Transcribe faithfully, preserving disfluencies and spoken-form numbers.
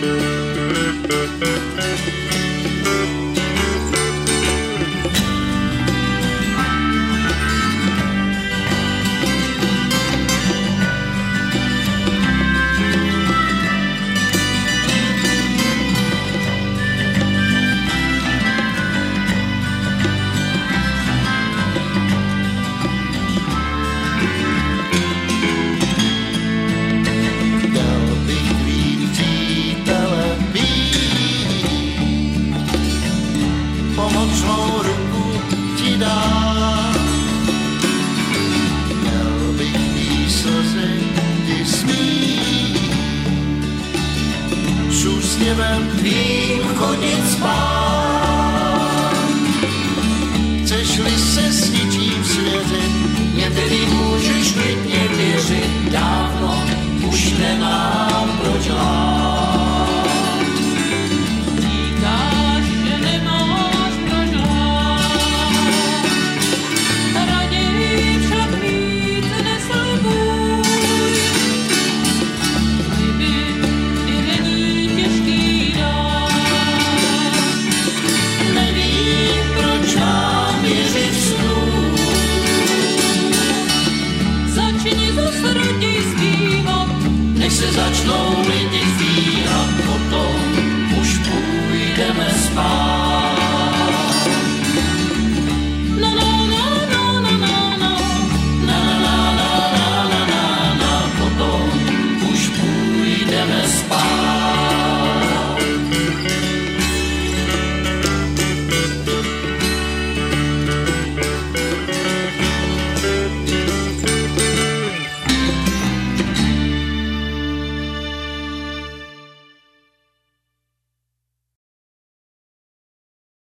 Tvým chodit spát. Chceš-li se s ničím svěřit, mě tedy můžeš klidně věřit, dávno už nemám proč lhát. Říkáš, že nemáš proč lhát, raději však víc neslibuj. Kdyby i není těžký než se začnou lidi zvírat, potom už půjdeme spát.